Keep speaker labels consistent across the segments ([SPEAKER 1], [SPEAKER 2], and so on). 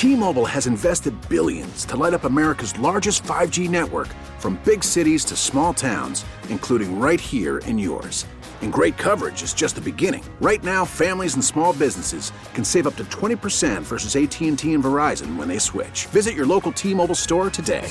[SPEAKER 1] T-Mobile has invested billions to light up America's largest 5G network, from big cities to small towns, including right here in yours. And great coverage is just the beginning. Right now, families and small businesses can save up to 20% versus AT&T and Verizon when they switch. Visit your local T-Mobile store today.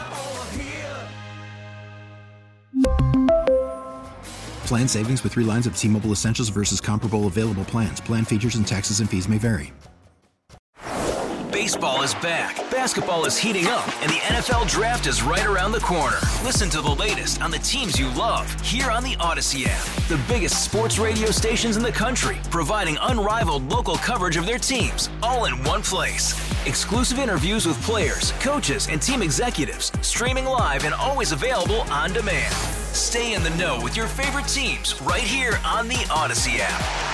[SPEAKER 2] Plan savings with 3 lines of T-Mobile Essentials versus comparable available plans. Plan features and taxes and fees may vary.
[SPEAKER 3] Baseball is back, basketball is heating up, and the NFL Draft is right around the corner. Listen to the latest on the teams you love here on the Odyssey app. The biggest sports radio stations in the country, providing unrivaled local coverage of their teams, all in one place. Exclusive interviews with players, coaches, and team executives, streaming live and always available on demand. Stay in the know with your favorite teams right here on the Odyssey app.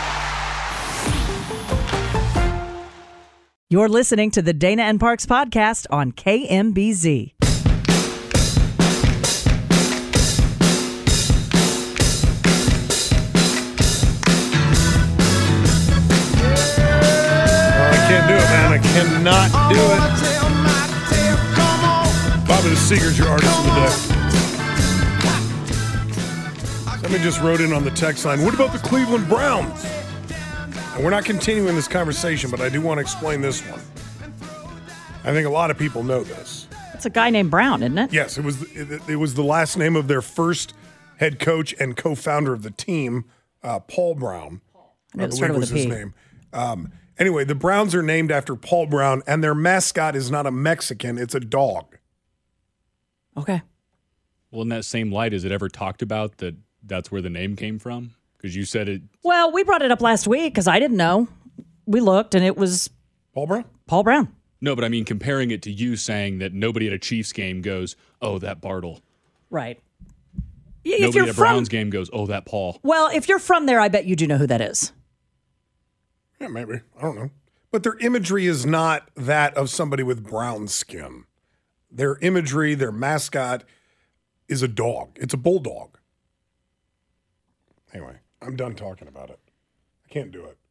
[SPEAKER 4] You're listening to the Dana and Parks podcast on KMBZ.
[SPEAKER 5] I can't do it, man. I cannot do it. Bobby the Seeger's your artist of the day. Somebody just wrote in on the text line, what about the Cleveland Browns? And we're not continuing this conversation, but I do want to explain this one. I think a lot of people know this.
[SPEAKER 4] It's a guy named Brown, isn't it?
[SPEAKER 5] Yes, it was the last name of their first head coach and co-founder of the team, Paul Brown. I believe was his name. Anyway, the Browns are named after Paul Brown, and their mascot is not a Mexican, it's a dog.
[SPEAKER 4] Okay.
[SPEAKER 6] Well, in that same light, is it ever talked about that that's where the name came from? Because you said it.
[SPEAKER 4] Well, we brought it up last week because I didn't know. We looked, and it was
[SPEAKER 5] Paul Brown?
[SPEAKER 4] Paul Brown.
[SPEAKER 6] No, but I mean, comparing it to you saying that nobody at a Chiefs game goes, oh, that Bartle.
[SPEAKER 4] Right.
[SPEAKER 6] Nobody at a Browns game goes, oh, that Paul.
[SPEAKER 4] Well, if you're from there, I bet you do know who that is.
[SPEAKER 5] Yeah, maybe. I don't know. But their imagery is not that of somebody with brown skin. Their imagery, their mascot is a dog. It's a bulldog. Anyway, I'm done talking about it. I can't do it.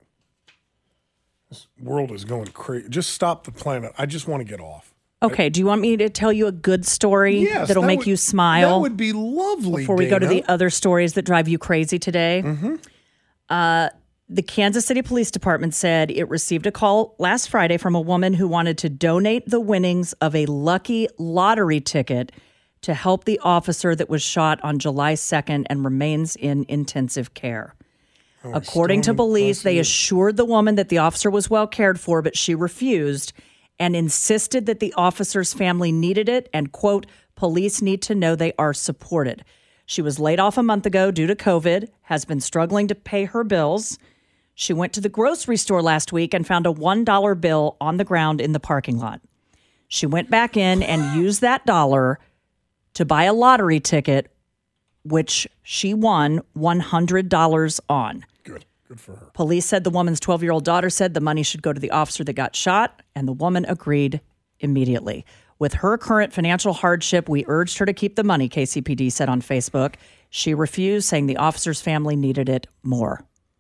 [SPEAKER 5] This world is going crazy. Just stop the planet. I just want to get off.
[SPEAKER 4] Okay, do you want me to tell you a good story that'll make you smile?
[SPEAKER 5] That would be lovely,
[SPEAKER 4] before we go to the other stories that drive you crazy today.
[SPEAKER 5] Mm-hmm.
[SPEAKER 4] The Kansas City Police Department said it received a call last Friday from a woman who wanted to donate the winnings of a lucky lottery ticket to help the officer that was shot on July 2nd and remains in intensive care. According to police, they assured the woman that the officer was well cared for, but she refused and insisted that the officer's family needed it and, quote, police need to know they are supported. She was laid off a month ago due to COVID, has been struggling to pay her bills. She went to the grocery store last week and found a $1 bill on the ground in the parking lot. She went back in and used that dollar to buy a lottery ticket, which she won $100 on.
[SPEAKER 5] Good for her.
[SPEAKER 4] Police said the woman's 12-year-old daughter said the money should go to the officer that got shot, and the woman agreed immediately. With her current financial hardship, we urged her to keep the money, KCPD said on Facebook. She refused, saying the officer's family needed it more.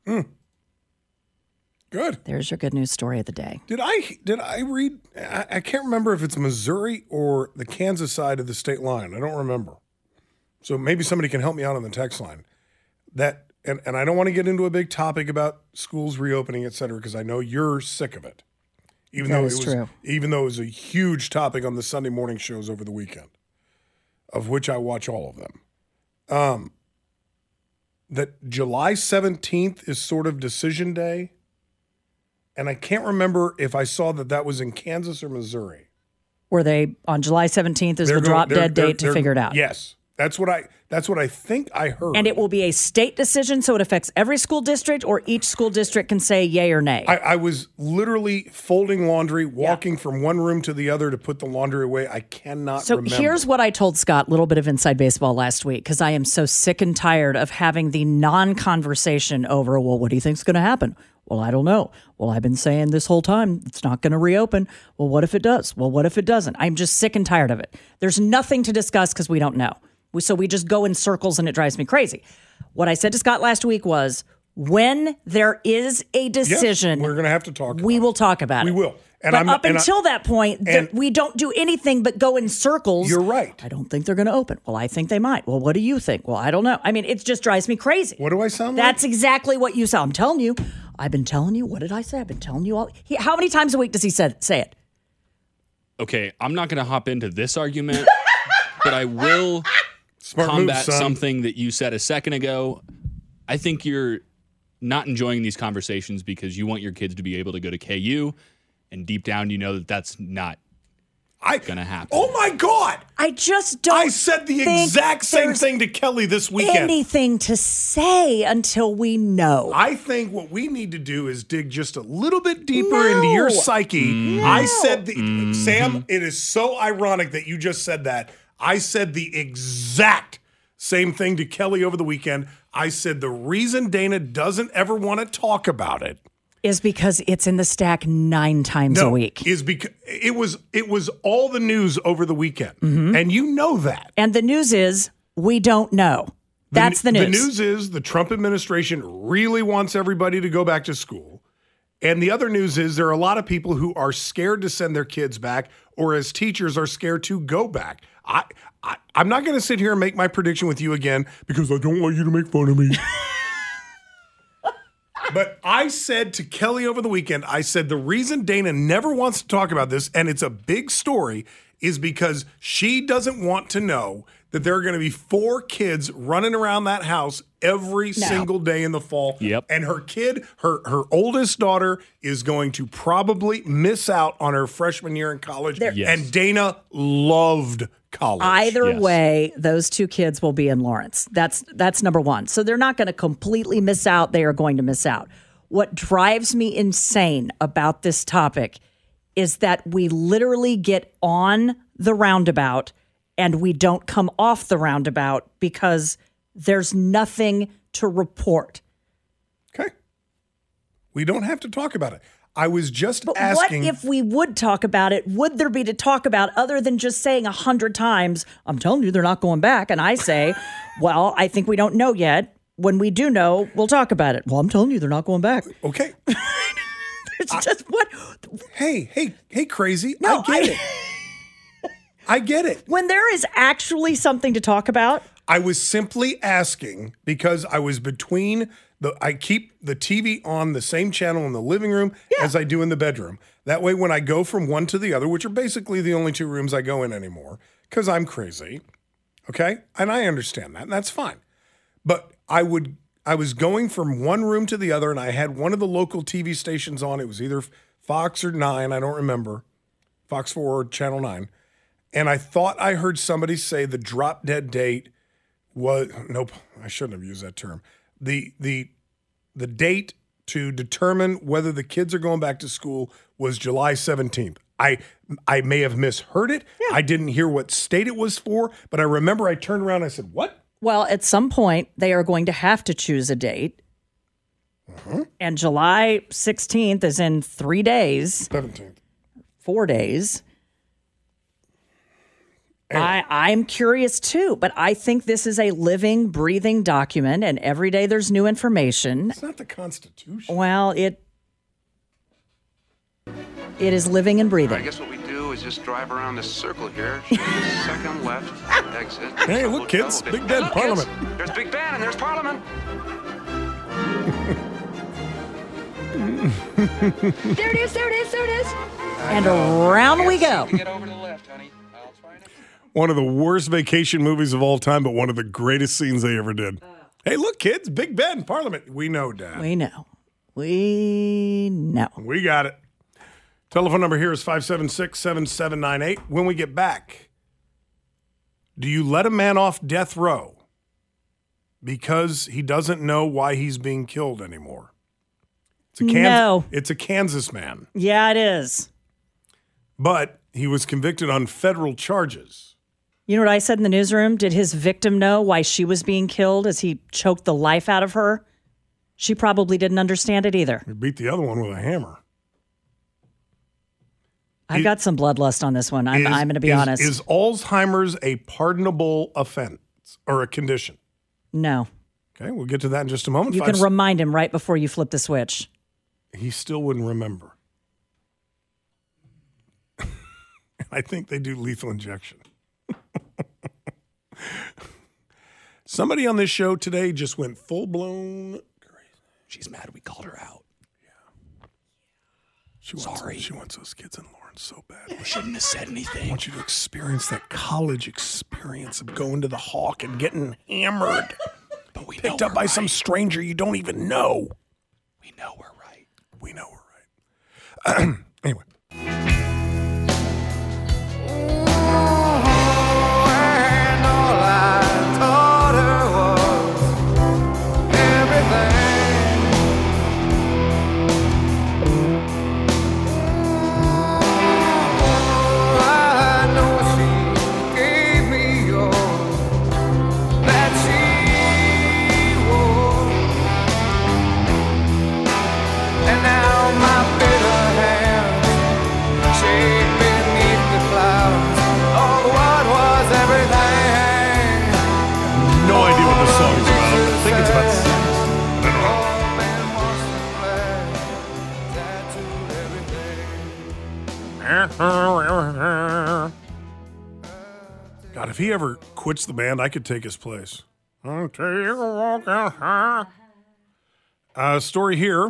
[SPEAKER 5] Good.
[SPEAKER 4] There's your good news story of the day.
[SPEAKER 5] Did I read? I can't remember if it's Missouri or the Kansas side of the state line. I don't remember. So maybe somebody can help me out on the text line. And I don't want to get into a big topic about schools reopening, et cetera, because I know you're sick of it. Even though it was a huge topic on the Sunday morning shows over the weekend, of which I watch all of them. That July 17th is sort of decision day. And I can't remember if I saw that was in Kansas or Missouri.
[SPEAKER 4] Were they on July 17th is the drop dead date to figure it out?
[SPEAKER 5] Yes. That's what I think I heard.
[SPEAKER 4] And it will be a state decision, so it affects every school district, or each school district can say yay or nay?
[SPEAKER 5] I was literally folding laundry, walking from one room to the other to put the laundry away. I cannot remember.
[SPEAKER 4] So here's what I told Scott, a little bit of inside baseball last week, because I am so sick and tired of having the non-conversation over, well, what do you think's going to happen? Well, I don't know. Well, I've been saying this whole time it's not going to reopen. Well, what if it does? Well, what if it doesn't? I'm just sick and tired of it. There's nothing to discuss because we don't know. So we just go in circles and it drives me crazy. What I said to Scott last week was, when there is a decision,
[SPEAKER 5] we're going to have to talk about
[SPEAKER 4] we will talk about it.
[SPEAKER 5] We will.
[SPEAKER 4] But up until that point, we don't do anything but go in circles.
[SPEAKER 5] You're right.
[SPEAKER 4] I don't think they're going to open. Well, I think they might. Well, what do you think? Well, I don't know. I mean, it just drives me crazy.
[SPEAKER 5] What do I sound like?
[SPEAKER 4] That's exactly what you sound. I'm telling you. I've been telling you. What did I say? I've been telling you all. How many times a week does he say it?
[SPEAKER 6] Okay, I'm not going to hop into this argument, but I will combat something that you said a second ago. I think you're not enjoying these conversations because you want your kids to be able to go to KU, and deep down you know that that's not going to happen.
[SPEAKER 5] Oh my God!
[SPEAKER 4] I just don't.
[SPEAKER 5] I said the exact same thing to Kelly this weekend.
[SPEAKER 4] Anything to say until we know.
[SPEAKER 5] I think what we need to do is dig just a little bit deeper into your psyche.
[SPEAKER 4] No.
[SPEAKER 5] I said, Sam, it is so ironic that you just said that. I said the exact same thing to Kelly over the weekend. I said the reason Dana doesn't ever want to talk about it
[SPEAKER 4] is because it's in the stack 9 times a week.
[SPEAKER 5] Is because it was all the news over the weekend. And you know that.
[SPEAKER 4] And the news is we don't know. That's the news.
[SPEAKER 5] The news is the Trump administration really wants everybody to go back to school. And the other news is there are a lot of people who are scared to send their kids back, or as teachers are scared to go back. I'm not going to sit here and make my prediction with you again because I don't want you to make fun of me. But I said to Kelly over the weekend, I said the reason Dana never wants to talk about this, and it's a big story, is because she doesn't want to know that there are going to be 4 kids running around that house every single day in the fall.
[SPEAKER 6] Yep.
[SPEAKER 5] And her kid, her oldest daughter, is going to probably miss out on her freshman year in college.
[SPEAKER 6] Yes.
[SPEAKER 5] And Dana loved college.
[SPEAKER 4] Either way, those 2 kids will be in Lawrence. That's number one. So they're not going to completely miss out. They are going to miss out. What drives me insane about this topic is that we literally get on the roundabout and we don't come off the roundabout because there's nothing to report.
[SPEAKER 5] Okay. We don't have to talk about it. I was just
[SPEAKER 4] But
[SPEAKER 5] asking.
[SPEAKER 4] what if we would talk about it? Would there be to talk about other than just saying 100 times, I'm telling you they're not going back. And I say, well, I think we don't know yet. When we do know, we'll talk about it. Well, I'm telling you they're not going back.
[SPEAKER 5] Okay.
[SPEAKER 4] It's just what?
[SPEAKER 5] Hey, crazy.
[SPEAKER 4] No,
[SPEAKER 5] I get it. I get it.
[SPEAKER 4] When there is actually something to talk about.
[SPEAKER 5] I was simply asking because I was between I keep the TV on the same channel in the living room as I do in the bedroom. That way, when I go from one to the other, which are basically the only 2 rooms I go in anymore, because I'm crazy, okay? And I understand that, and that's fine. But I was going from one room to the other, and I had one of the local TV stations on. It was either Fox or 9, I don't remember, Fox 4 or Channel 9. And I thought I heard somebody say the drop dead date was, nope, I shouldn't have used that term. The date to determine whether the kids are going back to school was July 17th. I may have misheard it. Yeah. I didn't hear what state it was for, but I remember I turned around and I said, what?
[SPEAKER 4] Well, at some point, they are going to have to choose a date. And July 16th is in 3 days.
[SPEAKER 5] 17th.
[SPEAKER 4] 4 days. I'm curious too, but I think this is a living, breathing document, and every day there's new information.
[SPEAKER 5] It's not the Constitution.
[SPEAKER 4] Well, it is living and breathing.
[SPEAKER 7] I guess what we do is just drive around this circle here. Second left exit.
[SPEAKER 5] Hey, look, kids, Big Ben, Parliament.
[SPEAKER 7] Kids, there's Big Ben and there's Parliament.
[SPEAKER 8] There it is, there it is, there it is.
[SPEAKER 4] And around we go.
[SPEAKER 7] Get over to the left, honey. I'll try it.
[SPEAKER 5] One of the worst vacation movies of all time, but one of the greatest scenes they ever did. Hey, look, kids, Big Ben, Parliament. We know, Dad.
[SPEAKER 4] We know. We know.
[SPEAKER 5] We got it. Telephone number here is 576-7798. When we get back, do you let a man off death row because he doesn't know why he's being killed anymore?
[SPEAKER 4] No.
[SPEAKER 5] It's a Kansas man.
[SPEAKER 4] Yeah, it is.
[SPEAKER 5] But he was convicted on federal charges.
[SPEAKER 4] You know what I said in the newsroom? Did his victim know why she was being killed as he choked the life out of her? She probably didn't understand it either.
[SPEAKER 5] He beat the other one with a hammer.
[SPEAKER 4] I've got some bloodlust on this one. I'm going to be honest.
[SPEAKER 5] Is Alzheimer's a pardonable offense or a condition?
[SPEAKER 4] No.
[SPEAKER 5] Okay, we'll get to that in just a moment.
[SPEAKER 4] You can remind him right before you flip the switch.
[SPEAKER 5] He still wouldn't remember. I think they do lethal injection. Somebody on this show today just went full-blown crazy.
[SPEAKER 6] She's mad we called her out.
[SPEAKER 5] She wants those kids in Lawrence so bad.
[SPEAKER 6] We shouldn't have said anything.
[SPEAKER 5] I want you to experience that college experience of going to the Hawk and getting hammered.
[SPEAKER 6] But we
[SPEAKER 5] picked up by some stranger you don't even know.
[SPEAKER 6] We know we're right.
[SPEAKER 5] We know we're right. Anyway. God, if he ever quits the band, I could take his place. Story here.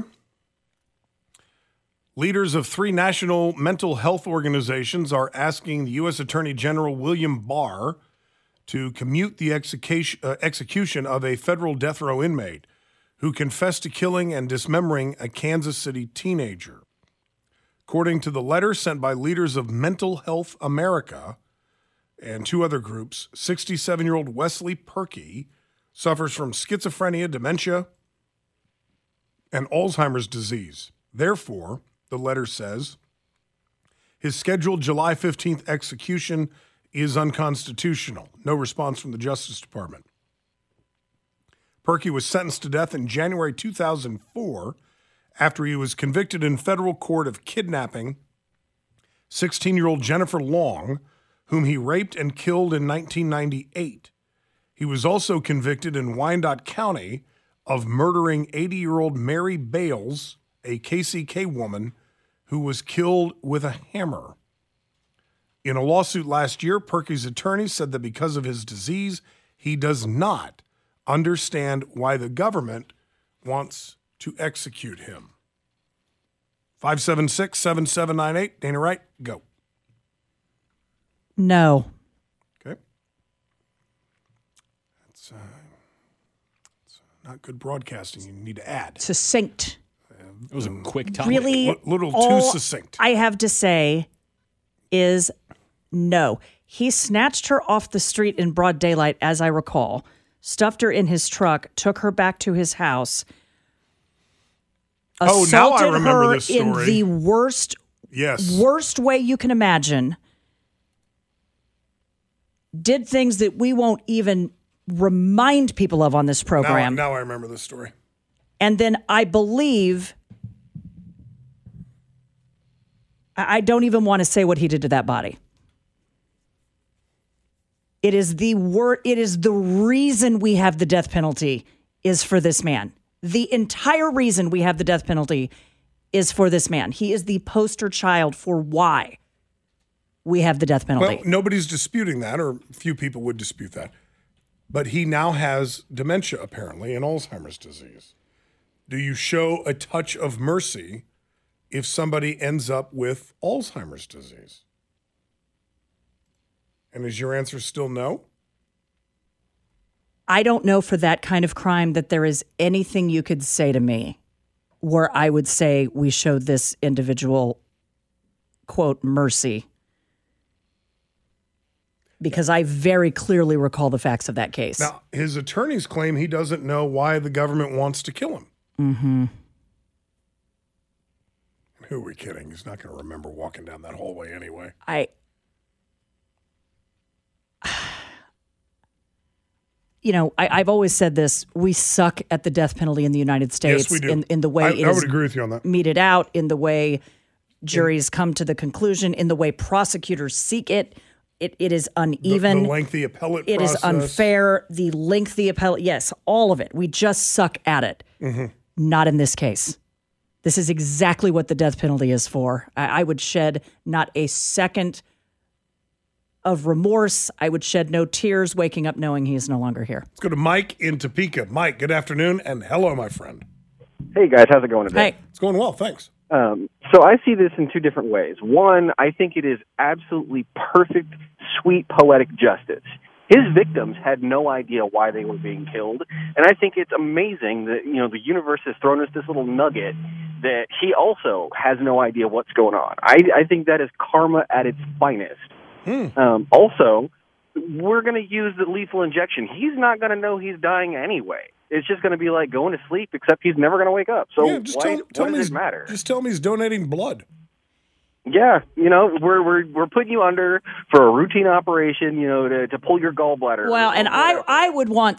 [SPEAKER 5] Leaders of 3 national mental health organizations are asking the U.S. Attorney General William Barr to commute the execution of a federal death row inmate who confessed to killing and dismembering a Kansas City teenager. According to the letter sent by leaders of Mental Health America and 2 other groups, 67-year-old Wesley Perky suffers from schizophrenia, dementia, and Alzheimer's disease. Therefore, the letter says, his scheduled July 15th execution is unconstitutional. No response from the Justice Department. Perky was sentenced to death in January 2004 after he was convicted in federal court of kidnapping 16-year-old Jennifer Long, whom he raped and killed in 1998. He was also convicted in Wyandotte County of murdering 80-year-old Mary Bales, a KCK woman who was killed with a hammer. In a lawsuit last year, Perky's attorney said that because of his disease, he does not understand why the government wants to execute him. 576-7798. Dana Wright, go.
[SPEAKER 4] No.
[SPEAKER 5] Okay. That's not good broadcasting. You need to add.
[SPEAKER 4] Succinct.
[SPEAKER 6] It was a quick topic.
[SPEAKER 4] Really,
[SPEAKER 5] little too succinct.
[SPEAKER 4] I have to say is no. He snatched her off the street in broad daylight, as I recall, stuffed her in his truck, took her back to his house, assaulted
[SPEAKER 5] now I remember
[SPEAKER 4] her
[SPEAKER 5] this story.
[SPEAKER 4] in the worst way you can imagine, did things that we won't even remind people of on this program.
[SPEAKER 5] Now I remember this story.
[SPEAKER 4] And then I believe, I don't even want to say what he did to that body. It is the reason we have the death penalty is for this man. The entire reason we have the death penalty is for this man. He is the poster child for why we have the death penalty.
[SPEAKER 5] Well, nobody's disputing that, or few people would dispute that. But he now has dementia, apparently, and Alzheimer's disease. Do you show a touch of mercy if somebody ends up with Alzheimer's disease? And is your answer still no?
[SPEAKER 4] I don't know for that kind of crime that there is anything you could say to me where I would say we showed this individual, quote, mercy. Because I very clearly recall the facts of that case.
[SPEAKER 5] Now, his attorneys claim he doesn't know why the government wants to kill him.
[SPEAKER 4] Mm-hmm.
[SPEAKER 5] Who are we kidding? He's not going to remember walking down that hallway anyway.
[SPEAKER 4] I've always said this. We suck at the death penalty in the United States.
[SPEAKER 5] Yes, we do.
[SPEAKER 4] In the way
[SPEAKER 5] I would agree with you on that.
[SPEAKER 4] Meted out, in the way juries come to the conclusion, in the way prosecutors seek it. It is uneven.
[SPEAKER 5] The lengthy appellate process.
[SPEAKER 4] It is unfair. The lengthy appellate. Yes, all of it. We just suck at it.
[SPEAKER 5] Mm-hmm.
[SPEAKER 4] Not in this case. This is exactly what the death penalty is for. I would shed not a second of remorse. I would shed no tears waking up knowing he is no longer here.
[SPEAKER 5] Let's go to Mike in Topeka. Mike, good afternoon, and hello, my friend.
[SPEAKER 9] Hey, guys. How's it going today?
[SPEAKER 4] Hey.
[SPEAKER 5] It's going well, thanks.
[SPEAKER 9] So I see this in two different ways. One, I think it is absolutely perfect, sweet, poetic justice. His victims had no idea why they were being killed, and I think it's amazing that, you know, the universe has thrown us this little nugget that he also has no idea what's going on. I think that is karma at its finest. Also, we're going to use the lethal injection. He's not going to know he's dying anyway. It's just going to be like going to sleep, except he's never going to wake up. So
[SPEAKER 5] yeah, just
[SPEAKER 9] why
[SPEAKER 5] tell
[SPEAKER 9] does it matter?
[SPEAKER 5] Just tell him he's donating blood.
[SPEAKER 9] Yeah, you know, we're putting you under for a routine operation, you know, to pull your gallbladder.
[SPEAKER 4] Well, and I would want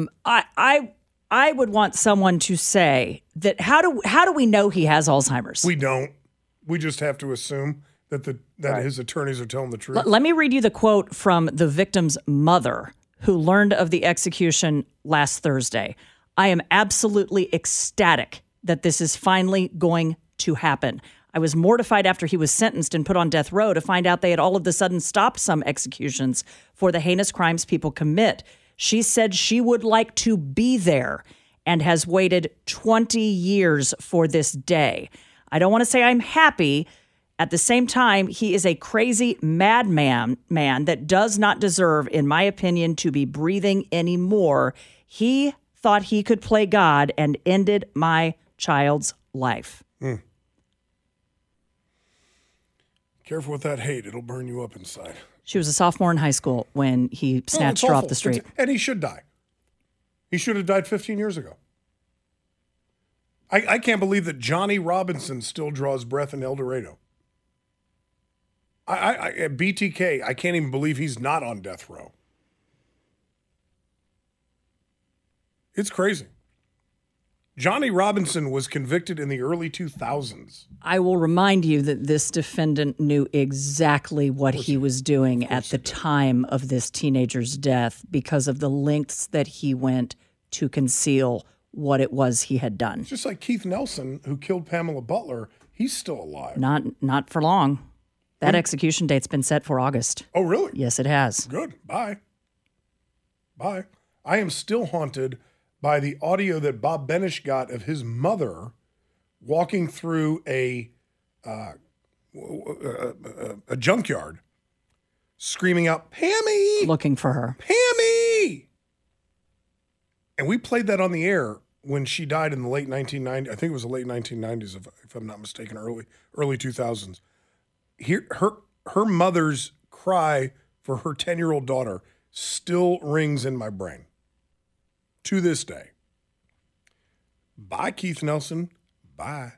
[SPEAKER 4] I would want someone to say that how do we know he has Alzheimer's?
[SPEAKER 5] We don't. We just have to assume that his attorneys are telling the truth.
[SPEAKER 4] Let me read you the quote from the victim's mother, who learned of the execution last Thursday. I am absolutely ecstatic that this is finally going to happen. I was mortified after he was sentenced and put on death row to find out they had all of a sudden stopped some executions for the heinous crimes people commit. She said she would like to be there and has waited 20 years for this day. I don't want to say I'm happy. At the same time, he is a crazy madman that does not deserve, in my opinion, to be breathing anymore. He thought he could play God and ended my child's life.
[SPEAKER 5] Careful with that hate. It'll burn you up inside.
[SPEAKER 4] She was a sophomore in high school when he snatched her off the street.
[SPEAKER 5] And he should die. He should have died 15 years ago. I can't believe that Johnny Robinson still draws breath in El Dorado. At BTK, I can't even believe he's not on death row. It's crazy. Johnny Robinson was convicted in the early 2000s.
[SPEAKER 4] I will remind you that this defendant knew exactly what he was doing at the time of this teenager's death because of the lengths that he went to conceal what it was he had done.
[SPEAKER 5] It's just like Keith Nelson, who killed Pamela Butler. He's still alive.
[SPEAKER 4] Not for long. That execution date's been set for August.
[SPEAKER 5] Oh, really?
[SPEAKER 4] Yes, it has.
[SPEAKER 5] Good. Bye. I am still haunted by the audio that Bob Benish got of his mother walking through a junkyard, screaming out, "Pammy!"
[SPEAKER 4] Looking for her.
[SPEAKER 5] "Pammy!" And we played that on the air when she died in the late 1990s. I think it was the late 1990s, if I'm not mistaken, early 2000s. Her mother's cry for her 10-year-old daughter still rings in my brain to this day. Bye, Keith Nelson. Bye.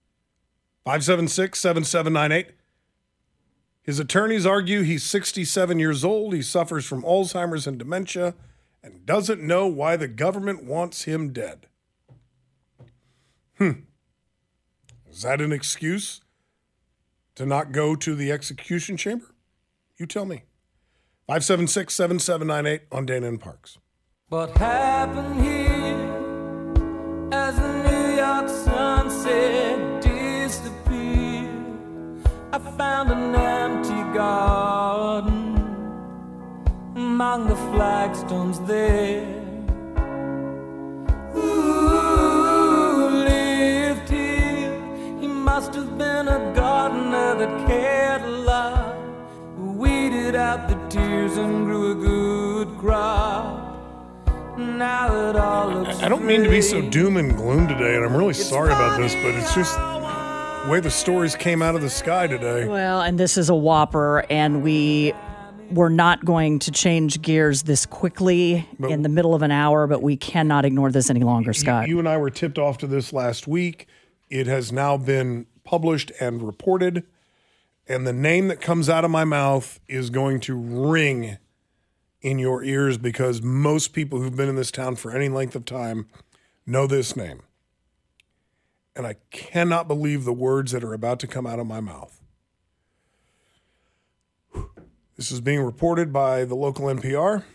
[SPEAKER 5] 576-7798. His attorneys argue he's 67 years old. He suffers from Alzheimer's and dementia and doesn't know why the government wants him dead. Is that an excuse to not go to the execution chamber? You tell me. 576-7798 on Dana and Parks.
[SPEAKER 10] What happened here as the New York sunset disappeared? I found an empty garden among the flagstones there. Who lived here? He must have been a gardener that cared a lot, who weeded out the tears and grew a good crop. Now it all looks
[SPEAKER 5] I don't mean to be so doom and gloom today, and I'm really sorry about this, but it's just the way the stories came out of the sky today.
[SPEAKER 4] Well, and this is a whopper, and we're not going to change gears this quickly in the middle of an hour, but we cannot ignore this any longer, Scott.
[SPEAKER 5] You and I were tipped off to this last week. It has now been published and reported, and the name that comes out of my mouth is going to ring in your ears because most people who've been in this town for any length of time know this name. And I cannot believe the words that are about to come out of my mouth. This is being reported by the local NPR.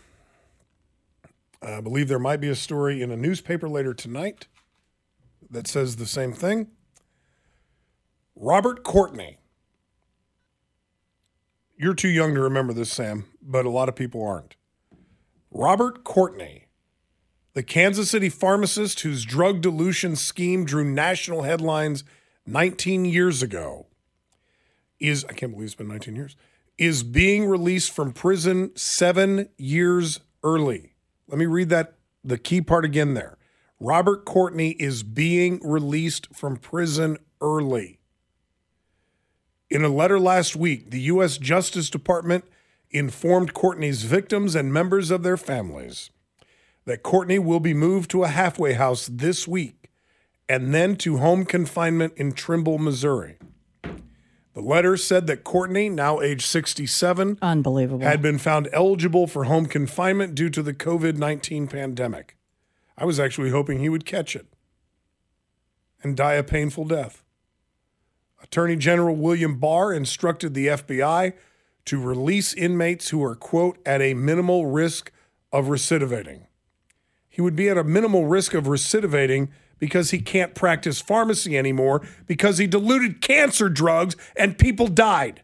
[SPEAKER 5] I believe there might be a story in a newspaper later tonight that says the same thing. Robert Courtney. you're too young to remember this, Sam, but a lot of people aren't. Robert Courtney, the Kansas City pharmacist whose drug dilution scheme drew national headlines 19 years ago, I can't believe it's been 19 years, is being released from prison 7 years early. Let me read the key part again there. Robert Courtney is being released from prison early. In a letter last week, the U.S. Justice Department informed Courtney's victims and members of their families that Courtney will be moved to a halfway house this week and then to home confinement in Trimble, Missouri. The letter said that Courtney, now age 67,
[SPEAKER 4] unbelievable,
[SPEAKER 5] had been found eligible for home confinement due to the COVID-19 pandemic. I was actually hoping he would catch it and die a painful death. Attorney General William Barr instructed the FBI to release inmates who are, quote, at a minimal risk of recidivating. He would be at a minimal risk of recidivating because he can't practice pharmacy anymore because he diluted cancer drugs and people died.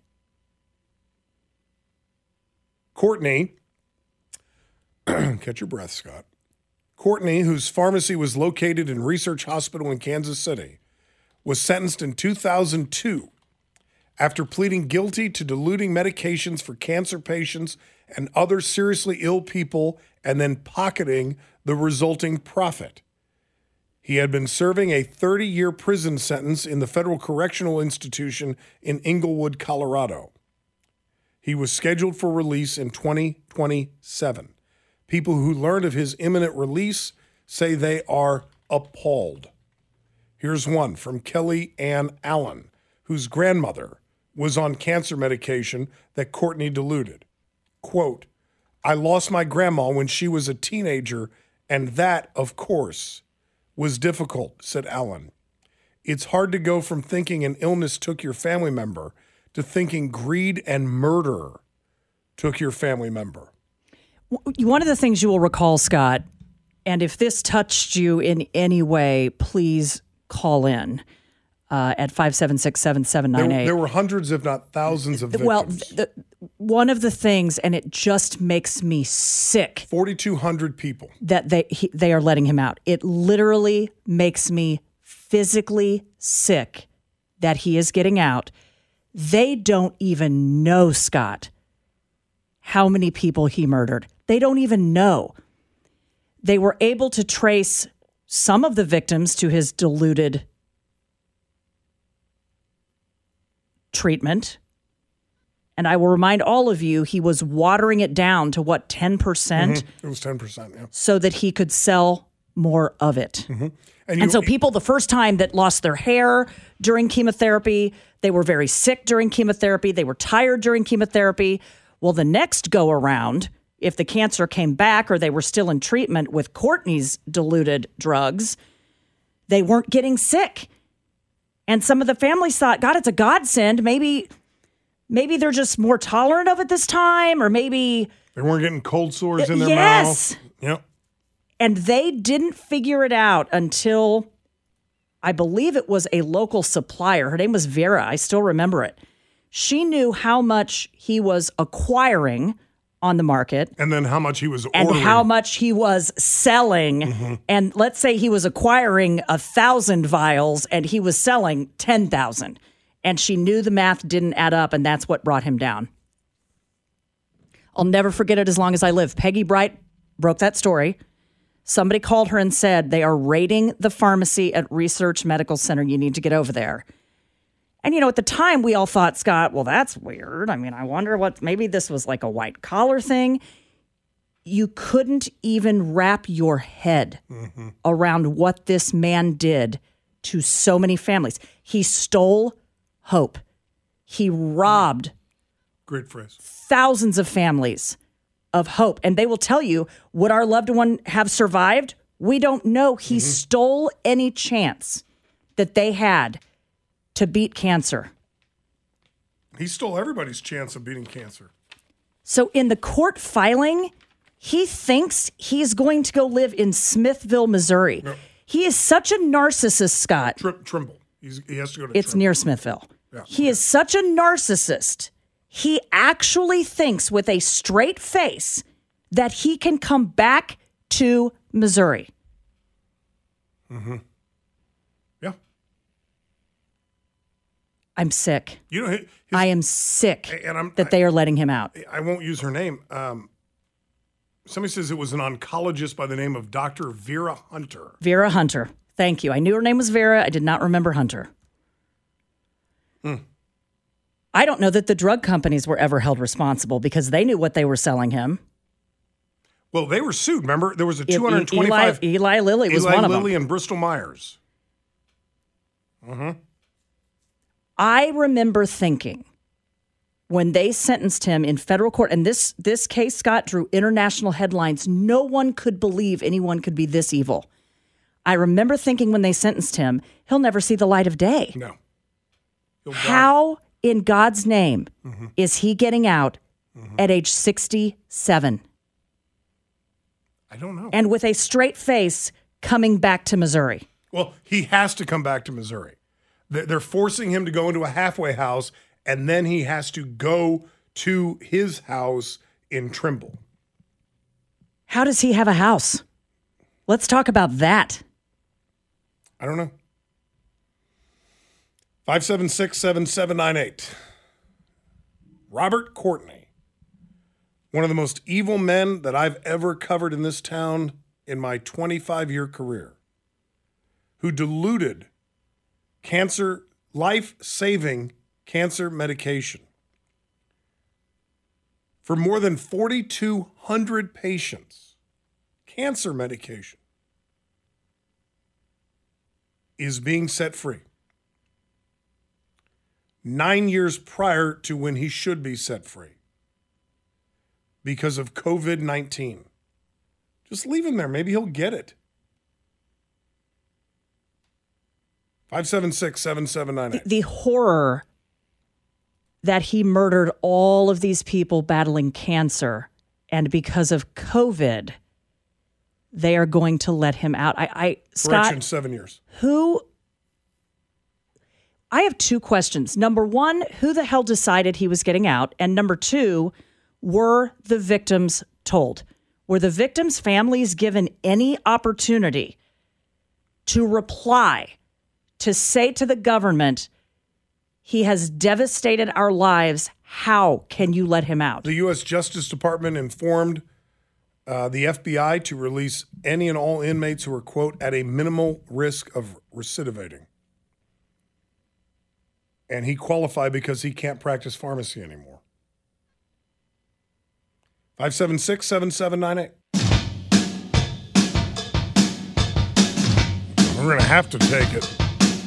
[SPEAKER 5] Courtney, catch your breath, Scott. Courtney, whose pharmacy was located in Research Hospital in Kansas City, was sentenced in 2002 after pleading guilty to diluting medications for cancer patients and other seriously ill people and then pocketing the resulting profit. He had been serving a 30-year prison sentence in the Federal Correctional Institution in Inglewood, Colorado. He was scheduled for release in 2027. People who learned of his imminent release say they are appalled. Here's one from Kelly Ann Allen, whose grandmother was on cancer medication that Courtney diluted. Quote, I lost my grandma when she was a teenager, and that, of course, was difficult, said Allen. It's hard to go from thinking an illness took your family member to thinking greed and murder took your family member.
[SPEAKER 4] One of the things you will recall, Scott, and if this touched you in any way, please call in at 576-7798.
[SPEAKER 5] There were hundreds, if not thousands, of victims.
[SPEAKER 4] Well, one of the things, and it just makes me sick.
[SPEAKER 5] 4,200 people.
[SPEAKER 4] That they are letting him out. It literally makes me physically sick that he is getting out. They don't even know, Scott, how many people he murdered. They don't even know. They were able to trace some of the victims to his diluted treatment. And I will remind all of you, he was watering it down to what, 10%?
[SPEAKER 5] Mm-hmm. It was 10%, yeah.
[SPEAKER 4] So that he could sell more of it.
[SPEAKER 5] Mm-hmm.
[SPEAKER 4] And so people, the first time that lost their hair during chemotherapy, they were very sick during chemotherapy, they were tired during chemotherapy. Well, the next go around, if the cancer came back or they were still in treatment with Courtney's diluted drugs, they weren't getting sick. And some of the families thought, God, it's a godsend. Maybe they're just more tolerant of it this time, or maybe
[SPEAKER 5] they weren't getting cold sores in their
[SPEAKER 4] mouth.
[SPEAKER 5] Yep.
[SPEAKER 4] And they didn't figure it out until, I believe it was a local supplier. Her name was Vera. I still remember it. She knew how much he was acquiring on the market.
[SPEAKER 5] And then how much he was ordering.
[SPEAKER 4] And how much he was selling. Mm-hmm. And let's say he was acquiring 1,000 vials and he was selling 10,000. And she knew the math didn't add up, and that's what brought him down. I'll never forget it as long as I live. Peggy Bright broke that story. Somebody called her and said, they are raiding the pharmacy at Research Medical Center. You need to get over there. And, at the time we all thought, Scott, well, that's weird. I mean, I wonder maybe this was like a white collar thing. You couldn't even wrap your head around what this man did to so many families. He stole hope. He robbed
[SPEAKER 5] great phrase.
[SPEAKER 4] Thousands of families of hope. And they will tell you, would our loved one have survived? We don't know. He stole any chance that they had to beat cancer.
[SPEAKER 5] He stole everybody's chance of beating cancer.
[SPEAKER 4] So in the court filing, he thinks he's going to go live in Smithville, Missouri. No. He is such a narcissist, Scott.
[SPEAKER 5] Trimble. He has to go to
[SPEAKER 4] It's
[SPEAKER 5] Trimble.
[SPEAKER 4] Near Smithville.
[SPEAKER 5] Yeah.
[SPEAKER 4] He is such a narcissist. He actually thinks with a straight face that he can come back to Missouri.
[SPEAKER 5] Mm-hmm. Yeah.
[SPEAKER 4] I'm sick.
[SPEAKER 5] You know,
[SPEAKER 4] I am sick that they are letting him out.
[SPEAKER 5] I won't use her name. Somebody says it was an oncologist by the name of Dr. Vera Hunter.
[SPEAKER 4] Vera Hunter. Thank you. I knew her name was Vera. I did not remember Hunter. I don't know that the drug companies were ever held responsible because they knew what they were selling him.
[SPEAKER 5] Well, they were sued. Remember, there was a 225.
[SPEAKER 4] Eli Lilly was one of them.
[SPEAKER 5] Eli Lilly and Bristol Myers.
[SPEAKER 4] I remember thinking when they sentenced him in federal court, and this case, Scott, drew international headlines. No one could believe anyone could be this evil. I remember thinking when they sentenced him, he'll never see the light of day.
[SPEAKER 5] No.
[SPEAKER 4] How in God's name is he getting out at age 67?
[SPEAKER 5] I don't know.
[SPEAKER 4] And with a straight face coming back to Missouri.
[SPEAKER 5] Well, he has to come back to Missouri. They're forcing him to go into a halfway house, and then he has to go to his house in Trimble.
[SPEAKER 4] How does he have a house? Let's talk about that.
[SPEAKER 5] I don't know. 576-7798. Robert Courtney, one of the most evil men that I've ever covered in this town in my 25-year career, who diluted life-saving cancer medication for more than 4,200 patients. Cancer medication is being set free 9 years prior to when he should be set free because of COVID-19. Just leave him there. Maybe he'll get it. 576-7798.
[SPEAKER 4] The horror that he murdered all of these people battling cancer, and because of COVID, they are going to let him out. Scott,
[SPEAKER 5] correction, 7 years.
[SPEAKER 4] I have two questions. Number one, who the hell decided he was getting out? And number two, were the victims told? Were the victims' families given any opportunity to reply, to say to the government, he has devastated our lives, how can you let him out?
[SPEAKER 5] The U.S. Justice Department informed the FBI to release any and all inmates who are, quote, at a minimal risk of recidivating. And he qualified because he can't practice pharmacy anymore. 576-7798. We're going to have to take it.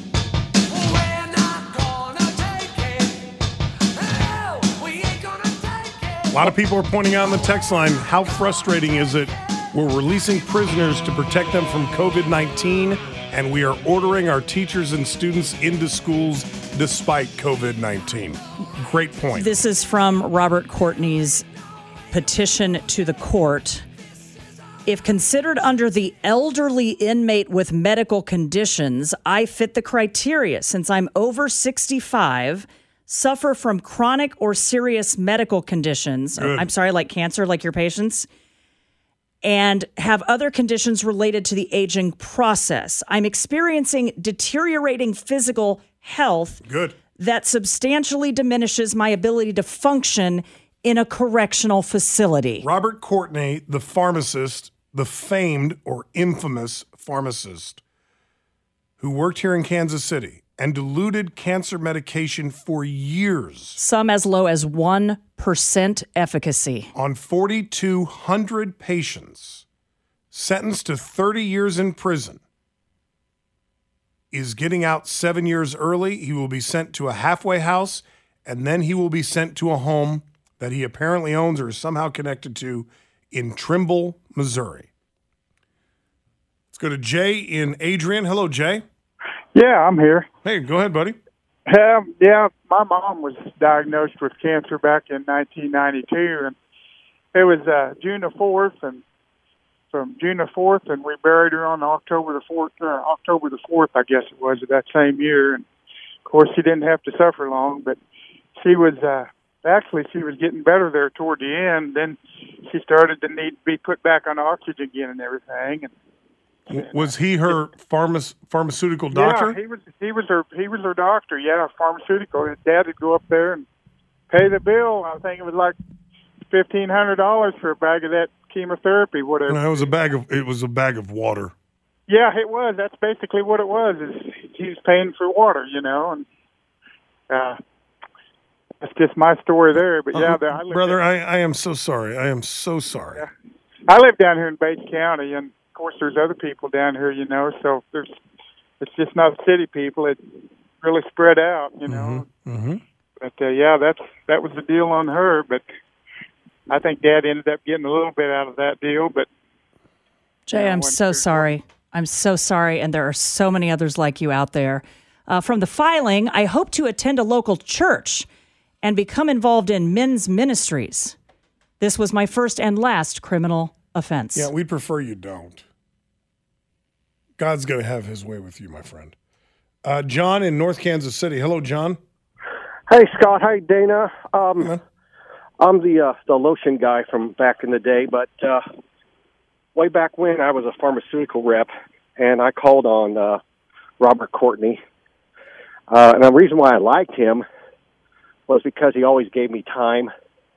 [SPEAKER 5] A lot of people are pointing out on the text line, how frustrating is it? We're releasing prisoners to protect them from COVID-19, and we are ordering our teachers and students into schools despite COVID-19. Great point.
[SPEAKER 4] This is from Robert Courtney's petition to the court. If considered under the elderly inmate with medical conditions, I fit the criteria since I'm over 65, suffer from chronic or serious medical conditions.
[SPEAKER 5] Good.
[SPEAKER 4] I'm sorry, like cancer, like your patients, and have other conditions related to the aging process. I'm experiencing deteriorating physical health.
[SPEAKER 5] Good.
[SPEAKER 4] That substantially diminishes my ability to function in a correctional facility.
[SPEAKER 5] Robert Courtney, the pharmacist, the famed or infamous pharmacist who worked here in Kansas City and diluted cancer medication for years.
[SPEAKER 4] Some as low as 1% efficacy.
[SPEAKER 5] On 4,200 patients, sentenced to 30 years in prison, is getting out 7 years early. He will be sent to a halfway house, and then he will be sent to a home that he apparently owns or is somehow connected to in Trimble, Missouri. Let's go to Jay in Adrian. Hello, Jay.
[SPEAKER 11] Yeah, I'm here.
[SPEAKER 5] Hey, go ahead, buddy.
[SPEAKER 11] Yeah, my mom was diagnosed with cancer back in 1992, and it was June the 4th, and from June the 4th, and we buried her on October the 4th, I guess it was, of that same year. And of course, she didn't have to suffer long, but she was actually, she was getting better there toward the end. Then she started to need to be put back on oxygen again and everything. And
[SPEAKER 5] was he her pharmaceutical doctor?
[SPEAKER 11] Yeah, he was her doctor. Yeah, pharmaceutical. His dad would go up there and pay the bill. I think it was like $1,500 for a bag of that chemotherapy, whatever.
[SPEAKER 5] No, it was a bag of water.
[SPEAKER 11] Yeah, it was. That's basically what it was. Is he was paying for water, and that's just my story there. But yeah,
[SPEAKER 5] brother, I am so sorry. I am so sorry.
[SPEAKER 11] Yeah. I live down here in Bates County, and of course, there's other people down here, so it's just not city people. It's really spread out,
[SPEAKER 5] Mm-hmm.
[SPEAKER 11] But yeah, that was the deal on her. But I think Dad ended up getting a little bit out of that deal. But
[SPEAKER 4] Jay, I'm so sorry. I'm so sorry, and there are so many others like you out there. From the filing, I hope to attend a local church and become involved in men's ministries. This was my first and last criminal offense.
[SPEAKER 5] Yeah, we'd prefer you don't. God's going to have his way with you, my friend. John in North Kansas City. Hello, John.
[SPEAKER 12] Hey, Scott. Hey, Dana. I'm the lotion guy from back in the day, but way back when I was a pharmaceutical rep, and I called on Robert Courtney. And the reason why I liked him was because he always gave me time.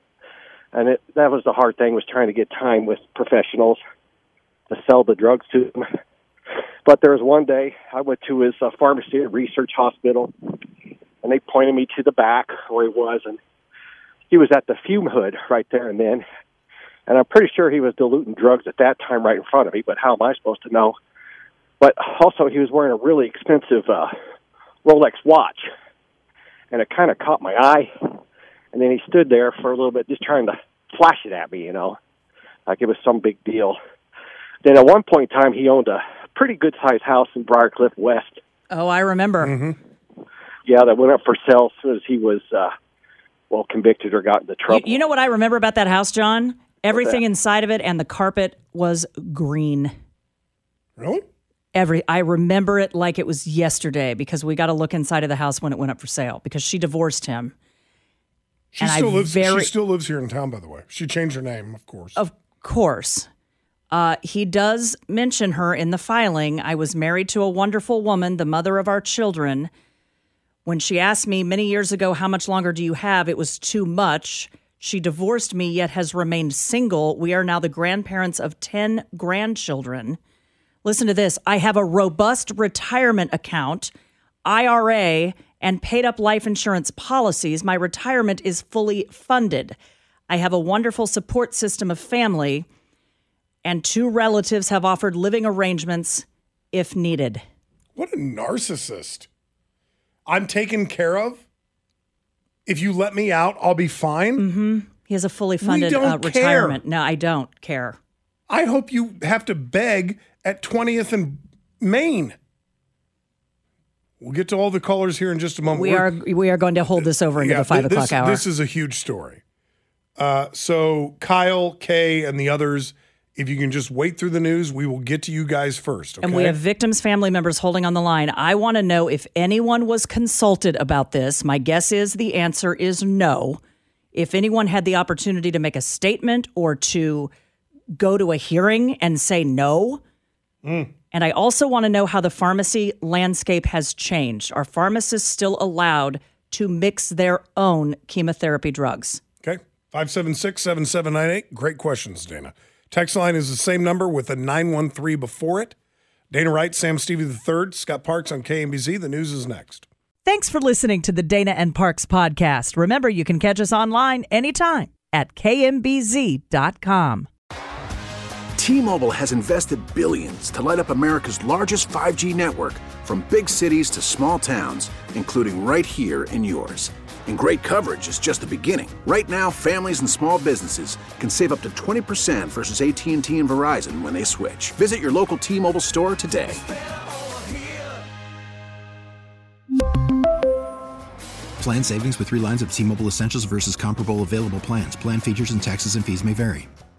[SPEAKER 12] And that was the hard thing, was trying to get time with professionals to sell the drugs to them. But there was one day I went to his pharmacy at Research Hospital, and they pointed me to the back where he was, and he was at the fume hood right there and then. And I'm pretty sure he was diluting drugs at that time right in front of me, but how am I supposed to know? But also he was wearing a really expensive Rolex watch, and it kind of caught my eye. And then he stood there for a little bit just trying to flash it at me, like it was some big deal. Then at one point in time, he owned a pretty good-sized house in Briarcliff West.
[SPEAKER 4] Oh, I remember.
[SPEAKER 5] Mm-hmm.
[SPEAKER 12] Yeah, that went up for sale as soon as he was, convicted or got into trouble.
[SPEAKER 4] You know what I remember about that house, John? Everything inside of it and the carpet was green.
[SPEAKER 5] Really?
[SPEAKER 4] I remember it like it was yesterday because we got to look inside of the house when it went up for sale because she divorced him.
[SPEAKER 5] She still lives here in town, by the way. She changed her name, of course.
[SPEAKER 4] Of course. He does mention her in the filing. I was married to a wonderful woman, the mother of our children. When she asked me many years ago, how much longer do you have? It was too much. She divorced me, yet has remained single. We are now the grandparents of 10 grandchildren. Listen to this. I have a robust retirement account, IRA, and paid-up life insurance policies. My retirement is fully funded. I have a wonderful support system of family, and 2 relatives have offered living arrangements if needed.
[SPEAKER 5] What a narcissist. I'm taken care of. If you let me out, I'll be fine.
[SPEAKER 4] Mm-hmm. He has a fully funded retirement. No, I don't care.
[SPEAKER 5] I hope you have to beg at 20th and Main. We'll get to all the callers here in just a moment.
[SPEAKER 4] We are going to hold this over into the 5 o'clock hour.
[SPEAKER 5] This is a huge story. So Kyle, Kay, and the others, if you can just wait through the news, we will get to you guys first. Okay?
[SPEAKER 4] And we have victims' family members holding on the line. I want to know if anyone was consulted about this. My guess is the answer is no. If anyone had the opportunity to make a statement or to go to a hearing and say no. And I also want to know how the pharmacy landscape has changed. Are pharmacists still allowed to mix their own chemotherapy drugs?
[SPEAKER 5] Okay. 576-7798. Great questions, Dana. Text line is the same number with a 913 before it. Dana Wright, Sam Stevie III, Scott Parks on KMBZ. The news is next.
[SPEAKER 13] Thanks for listening to the Dana and Parks podcast. Remember, you can catch us online anytime at kmbz.com.
[SPEAKER 1] T-Mobile has invested billions to light up America's largest 5G network, from big cities to small towns, including right here in yours. And great coverage is just the beginning. Right now, families and small businesses can save up to 20% versus AT&T and Verizon when they switch. Visit your local T-Mobile store today.
[SPEAKER 2] Plan savings with 3 lines of T-Mobile Essentials versus comparable available plans. Plan features and taxes and fees may vary.